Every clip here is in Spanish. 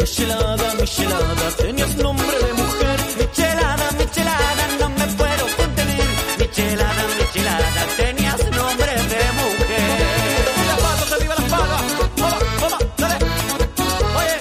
Michelada, michelada, tenías nombre de mujer. Michelada, michelada, no me puedo contener. Michelada, michelada, tenías nombre de mujer. Las patas, arriba las patas. Vamos, vamos, dale. Oye.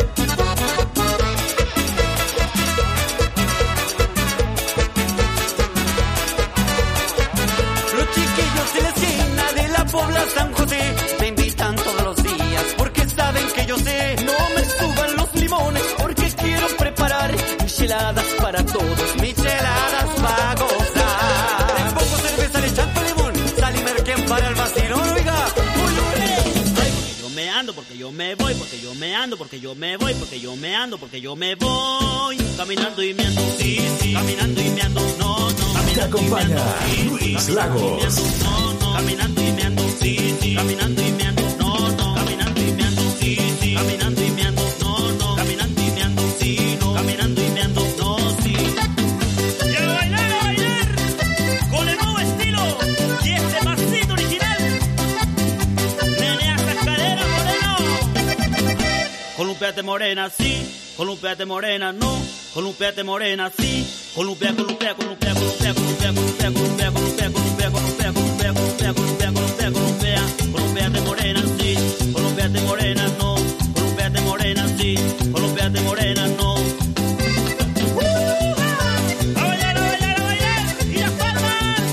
Los chiquillos de la esquina de la Pobla San José me invitan todos los días porque saben que yo sé. No me suban los limones porque quiero preparar micheladas para todos, micheladas para gozar. Les pongo cerveza, le chanto limón, sal y merquén para el vacilón, oiga. Yo me ando, porque yo me voy, porque yo me ando, porque yo me voy, porque yo me ando, porque yo me voy. Caminando y me ando, sí, sí. Caminando y me ando, no, no. Te acompaña Luis Lagos. Caminando y me ando, sí, sí. Caminando y me ando, no, no. Caminando y me ando, sí, sí. Caminando y me ando, no, no. Caminando y me ando, sí, no. Caminando y me ando, no, sí. Y a bailar con el nuevo estilo y este pasito original. Menea esas caderas, moreno. Columpiate morena, sí. Columpiate morena, no. Columpiate morena, sí. Columpia, columpia, columpia, columpia, columpia, columpia, columpia, columpia, columpia, columpia, columpia, columpia, columpia, columpia, columpia. Columpiate morena, sí. Columpiate morena, no. Columpiate morena, sí. Columpiate morena, no. A bailar, a bailar, a bailar. Y las palmas.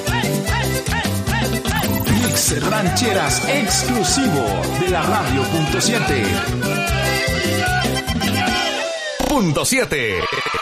Mix Rancheras exclusivo de la Radio.7. .7.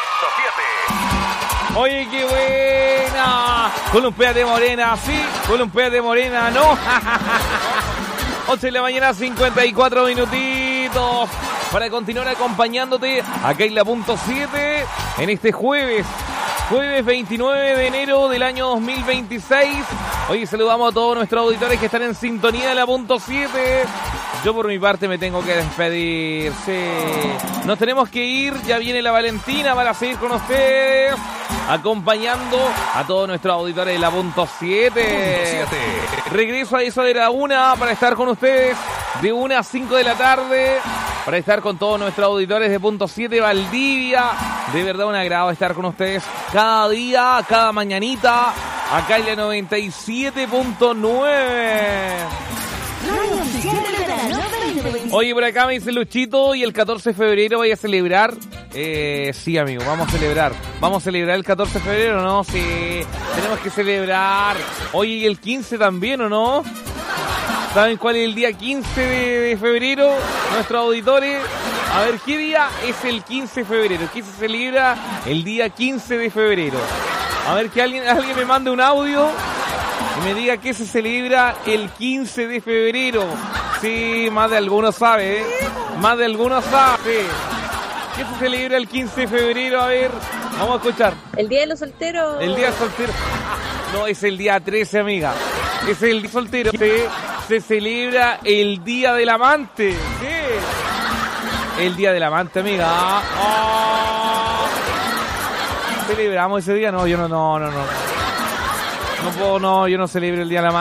Oye, qué buena. Columpiate morena, sí. Columpiate morena, no. 11 de la mañana, 54 minutitos. Para continuar acompañándote acá en la .7 en este jueves 29 de enero del año 2026. Hoy saludamos a todos nuestros auditores que están en sintonía de la .7. Yo por mi parte me tengo que despedir. Sí. Nos tenemos que ir, ya viene la Valentina para seguir con ustedes, acompañando a todos nuestros auditores de la .7. Regreso a eso de la 1 para estar con ustedes de 1 a 5 de la tarde, para estar con todos nuestros auditores de .7 Valdivia. De verdad un agrado estar con ustedes cada día, cada mañanita, acá en la 97.9. Oye, por acá me dice Luchito, y el 14 de febrero voy a celebrar. Sí, amigo, vamos a celebrar. ¿Vamos a celebrar el 14 de febrero o no? Sí, tenemos que celebrar. Oye, ¿y el 15 también o no? ¿Saben cuál es el día 15 de febrero? Nuestros auditores. A ver, ¿qué día es el 15 de febrero? ¿Qué se celebra el día 15 de febrero? A ver, que alguien me mande un audio y me diga qué se celebra el 15 de febrero. Sí, más de alguno sabe, ¿eh? Más de alguno sabe. ¿Qué se celebra el 15 de febrero? A ver, vamos a escuchar. El Día de los Solteros. El Día de los Solteros. No, es el día 13, amiga. Es el día soltero. Se celebra el Día del Amante. ¿Qué? El Día del Amante, amiga. Oh. ¿Celebramos ese día? No, yo no. No puedo, no, yo no celebro el Día del Amante.